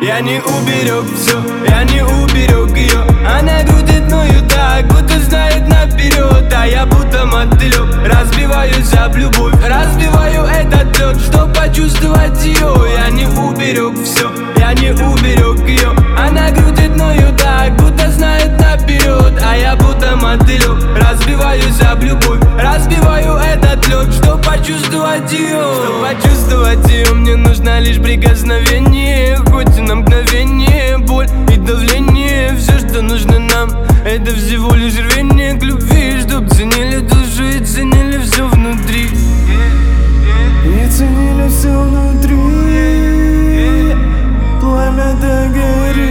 Я не уберег все, я не уберег ее. Она крутит мою так, будто знает наперед. А я будто мотылек, разбиваюсь об любовь. Разбиваю этот лед, чтоб почувствовать ее. Я не уберег все, я не уберег ее. Она крутит мою так, будто знает наперед. А я будто мотылек, разбиваюсь об любовь. Разбиваю этот лед, чтоб почувствовать ее. Чтоб почувствовать ее, мне нужно лишь прикосновение. Хоть и на мгновение, боль и давление. Все, что нужно нам, это всего лишь рвение к любви. Чтоб ценили душу и ценили все внутри. И ценили все внутри. Пламя догорит,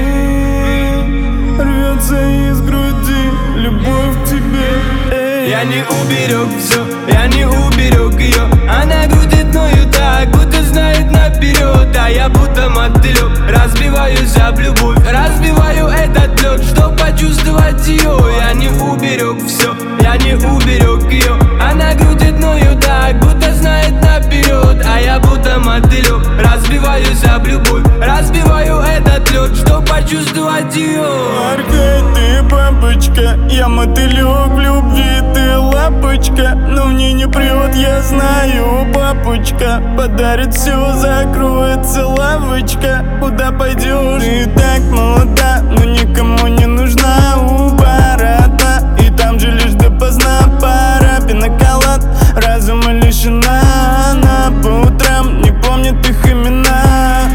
рвется из груди любовь к тебе. Я не уберег все, я не уберег ее. Она крутит мою так, будто знает наперед. А я будто мотылек, разбиваюсь об любовь. Разбиваю этот лед, чтоб почувствовать ее. Я не уберег все, я не уберег ее. Она крутит мою так, будто знает наперед. А я будто мотылек, разбиваюсь об любовь. Разбиваю этот лед, чтоб почувствовать ее. Аркадий, ты бабочка, я мотылек в любви, ты лапочка. Но мне не прет, я знаю, папочка подарит все, закроется лавочка. Куда пойдешь? Ты так молода, но никому не нужна у бара одна. И там же лишь допоздна пара пиноколад. Разума лишена, она по утрам не помнит их имена.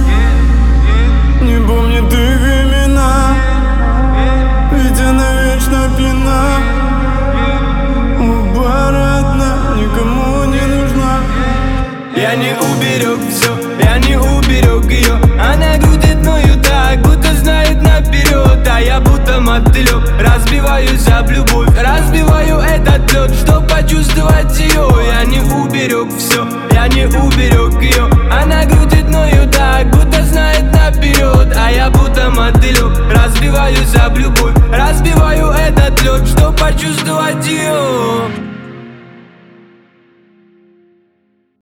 Не помнит их имена, ведь она вечно пьяна. У бара одна, никому не нужна. Я не уберег все, я не уберег ее. Она крутит мою так, будто знает наперед. А я будто мотылек, разбиваюсь об любовь. Разбиваю этот лед, чтоб почувствовать ее. Я не уберег все, я не уберег ее. Она крутит мою так, будто знает наперед. А я будто мотылек, разбиваюсь об любовь. Разбиваю этот лед, чтоб почувствовать ее.